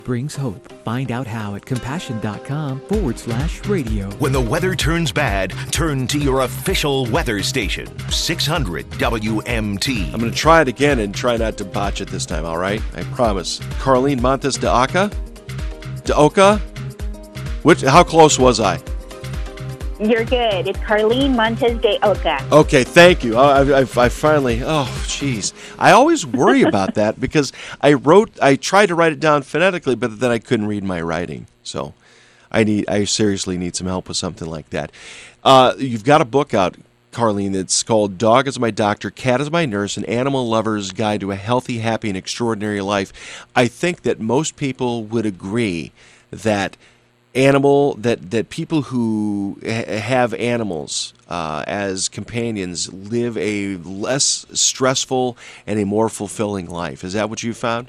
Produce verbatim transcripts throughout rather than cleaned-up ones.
brings hope. Find out how at compassion.com forward slash radio. When the weather turns bad, turn to your official weather station, six hundred W M T. I'm going to try it again and try not to botch it this time, all right? I promise. Carlene Montes de Oca? De Oca? Which, how close was I? You're good. It's Carlene Montes de Oca. Okay, thank you. I, I, I finally, oh, jeez. I always worry about that because I wrote, I tried to write it down phonetically, but then I couldn't read my writing. So I need, I seriously need some help with something like that. Uh, you've got a book out, Carlene, that's called Dog is My Doctor, Cat is My Nurse, An Animal Lover's Guide to a Healthy, Happy, and Extraordinary Life. I think that most people would agree that animal that that people who ha- have animals uh, as companions live a less stressful and a more fulfilling life. Is that what you found?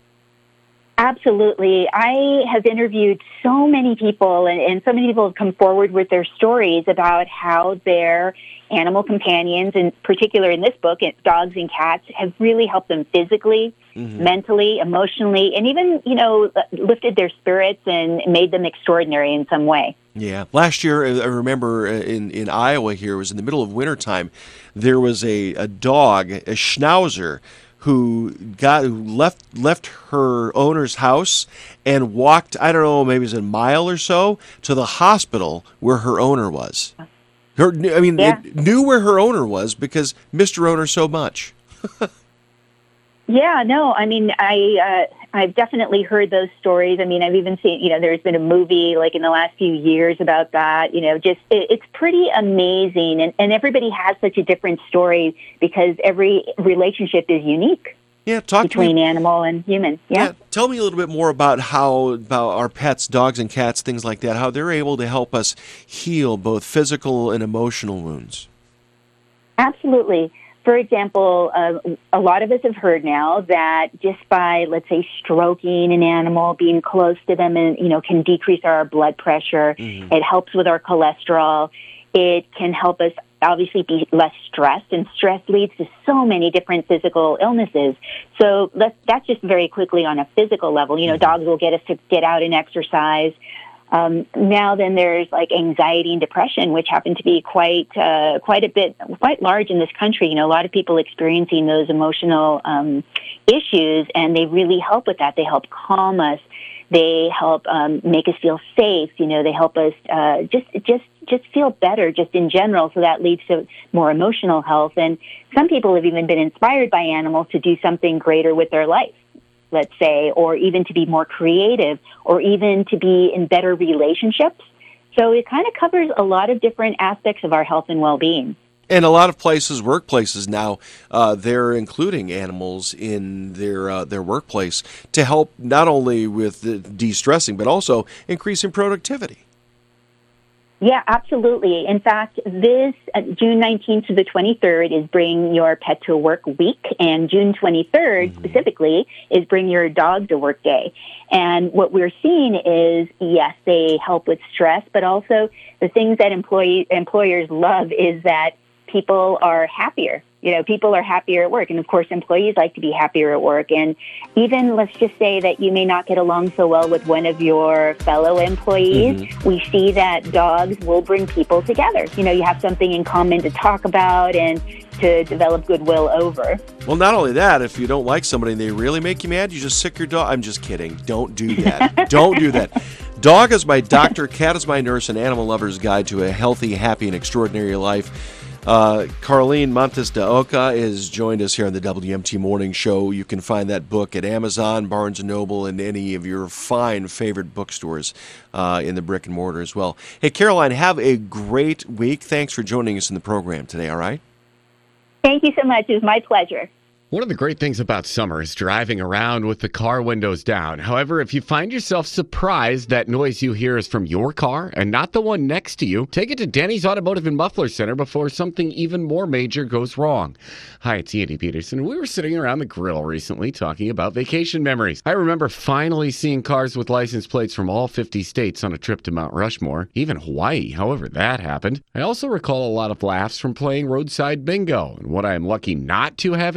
Absolutely. I have interviewed so many people, and, and so many people have come forward with their stories about how their animal companions, in particular in this book, it's dogs and cats, have really helped them physically, mm-hmm. mentally, emotionally, and even, you know, lifted their spirits and made them extraordinary in some way. Yeah. Last year, I remember in, in Iowa here, it was in the middle of wintertime, there was a, a dog, a Schnauzer, who got who left left her owner's house and walked, I don't know, maybe it was a mile or so, to the hospital where her owner was. Her, I mean, yeah. it knew where her owner was because missed her owner so much. Yeah, no, I mean, I, uh, I've definitely heard those stories. I mean, I've even seen, you know, there's been a movie like in the last few years about that, you know, just, it, it's pretty amazing. And, and everybody has such a different story because every relationship is unique. Yeah, talk between to me. animal and human. Yeah. yeah. Tell me a little bit more about how, about our pets, dogs and cats, things like that, how they're able to help us heal both physical and emotional wounds. Absolutely. For example, uh, a lot of us have heard now that just by, let's say, stroking an animal, being close to them, and you know, can decrease our blood pressure. Mm-hmm. It helps with our cholesterol. It can help us obviously be less stressed, and stress leads to so many different physical illnesses. So let's, that's just very quickly on a physical level. You know, mm-hmm. dogs will get us to get out and exercise. Um, now then there's like anxiety and depression, which happen to be quite, uh, quite a bit, quite large in this country. You know, a lot of people experiencing those emotional, um, issues, and they really help with that. They help calm us. They help, um, make us feel safe. You know, they help us, uh, just, just, just feel better just in general. So that leads to more emotional health. And some people have even been inspired by animals to do something greater with their life, let's say, or even to be more creative, or even to be in better relationships. So it kind of covers a lot of different aspects of our health and well-being. And a lot of places, workplaces now, uh, they're including animals in their uh, their workplace to help not only with the de-stressing, but also increasing productivity. Yeah, absolutely. In fact, this uh, June nineteenth to the twenty-third is Bring Your Pet to Work Week, and June twenty-third mm-hmm. specifically is Bring Your Dog to Work Day. And what we're seeing is, yes, they help with stress, but also the things that employee, employers love is that people are happier. You know, people are happier at work. And of course, employees like to be happier at work. And even let's just say that you may not get along so well with one of your fellow employees. Mm-hmm. We see that dogs will bring people together. You know, you have something in common to talk about and to develop goodwill over. Well, not only that, if you don't like somebody and they really make you mad, you just sick your dog. I'm just kidding. Don't do that. Don't do that. Dog is my doctor, cat is my nurse, an animal lover's guide to a healthy, happy, and extraordinary life. Uh, Carlene Montes de Oca has joined us here on the W M T Morning Show. You can find that book at Amazon, Barnes and Noble, and any of your fine favorite bookstores uh, in the brick and mortar as well. Hey, Caroline, have a great week. Thanks for joining us in the program today, all right? Thank you so much. It was my pleasure. One of the great things about summer is driving around with the car windows down. However, if you find yourself surprised that noise you hear is from your car and not the one next to you, take it to Denny's Automotive and Muffler Center before something even more major goes wrong. Hi, it's Andy Peterson. We were sitting around the grill recently talking about vacation memories. I remember finally seeing cars with license plates from all fifty states on a trip to Mount Rushmore, even Hawaii, however that happened. I also recall a lot of laughs from playing roadside bingo, and what I am lucky not to have interrupting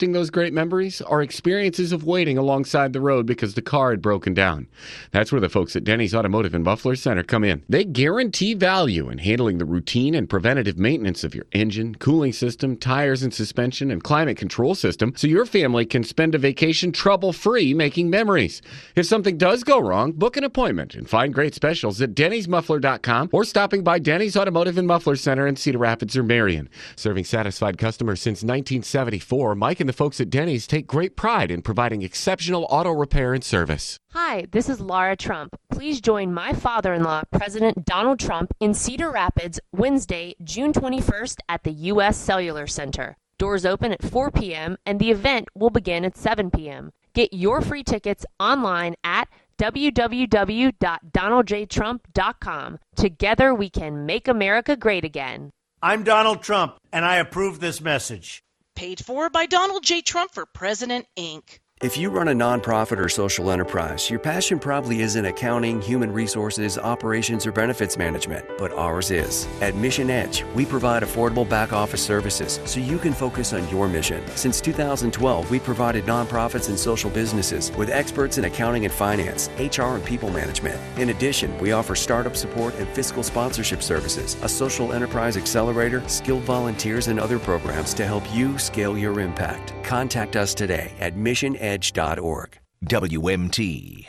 chasing those great memories are experiences of waiting alongside the road because the car had broken down. That's where the folks at Denny's Automotive in Buffalo Center come in. They guarantee value in handling the routine and preventative maintenance of your engine, cooling system, tires and suspension, and climate control system so your family can spend a vacation trouble-free making memories. If something does go wrong, book an appointment and find great specials at Denny's Muffler dot com or stopping by Denny's Automotive and Muffler Center in Cedar Rapids or Marion. Serving satisfied customers since nineteen seventy-four, Mike and the folks at Denny's take great pride in providing exceptional auto repair and service. Hi, this is Laura Trump. Please join my father-in-law, President Donald Trump, in Cedar Rapids Wednesday, June twenty-first at the U S Cellular Center. Doors open at four p.m. and the event will begin at seven p.m. Get your free tickets online at w w w dot donald j trump dot com. Together we can make America great again. I'm Donald Trump, and I approve this message. Paid for by Donald J. Trump for President, Incorporated. If you run a nonprofit or social enterprise, your passion probably isn't accounting, human resources, operations, or benefits management, but ours is. At Mission Edge, we provide affordable back office services so you can focus on your mission. Since two thousand twelve, we provided nonprofits and social businesses with experts in accounting and finance, H R and people management. In addition, we offer startup support and fiscal sponsorship services, a social enterprise accelerator, skilled volunteers, and other programs to help you scale your impact. Contact us today at mission edge dot org. W M T.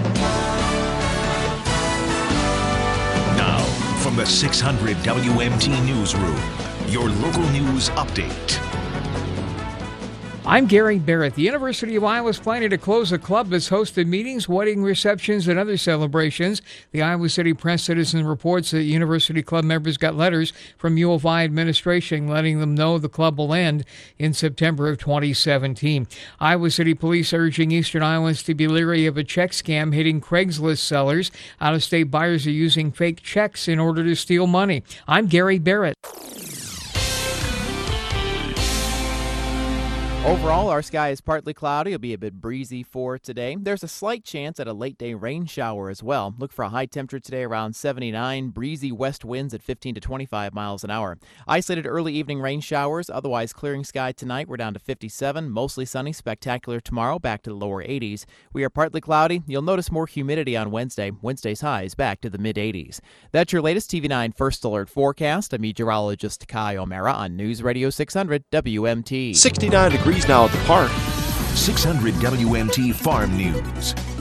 Now, from the six hundred W M T Newsroom, your local news update. I'm Gary Barrett. The University of Iowa is planning to close a club that's hosted meetings, wedding receptions, and other celebrations. The Iowa City Press Citizen reports that University Club members got letters from U of I administration letting them know the club will end in September of twenty seventeen. Iowa City Police urging Eastern Iowans to be leery of a check scam hitting Craigslist sellers. Out-of-state buyers are using fake checks in order to steal money. I'm Gary Barrett. Overall, our sky is partly cloudy. It'll be a bit breezy for today. There's a slight chance at a late-day rain shower as well. Look for a high temperature today around seventy-nine. Breezy west winds at fifteen to twenty-five miles an hour. Isolated early evening rain showers. Otherwise, clearing sky tonight. We're down to fifty-seven. Mostly sunny. Spectacular tomorrow. Back to the lower eighties. We are partly cloudy. You'll notice more humidity on Wednesday. Wednesday's highs back to the mid-eighties. That's your latest T V nine First Alert forecast. I'm meteorologist Kai O'Mara on News Radio six hundred W M T. sixty-nine degrees now at the park. six hundred W M T Farm News.